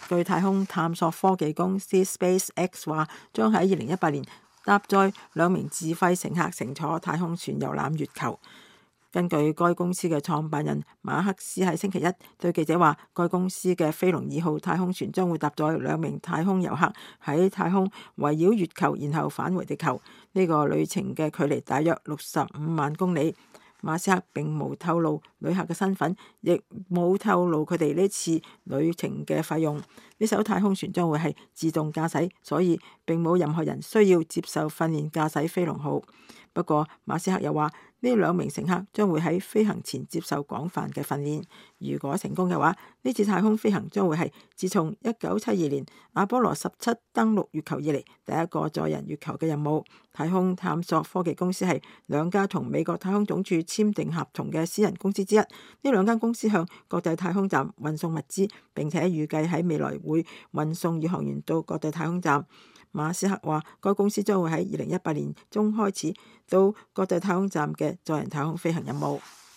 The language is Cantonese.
據太空探索科技公司 SpaceX 話，將喺2018年搭載2名自費乘客乘坐太空船遊覽月球。根據該公司嘅創辦人馬克斯喺星期一對記者話，該公司嘅飛龍2號太空船將會搭載2名太空遊客喺太空圍繞月球，然後返回地球。呢個旅程嘅距離大約65萬公里。馬斯克並冇透露旅客嘅身份，亦冇透露佢哋呢次旅程嘅費用。呢艘太空船將會係自動駕駛，所以並冇任何人需要接受訓練駕駛飛龍號。不過馬斯克又話，呢2名乘客將會喺飛行前接受廣泛嘅訓練。如果成功嘅話，呢次太空飛行將會係自從1972年阿波羅17登陸月球以嚟第一個載人月球嘅任務。太空探索科技公司係2家同美國太空總署簽訂合同嘅私人公司之一。呢2間公司向國際太空站運送物資，並且預計喺未來會運送宇航員到國際太空站。馬斯克話，該公司將會喺2018年中開始到國際太空站嘅載人太空飛行任務。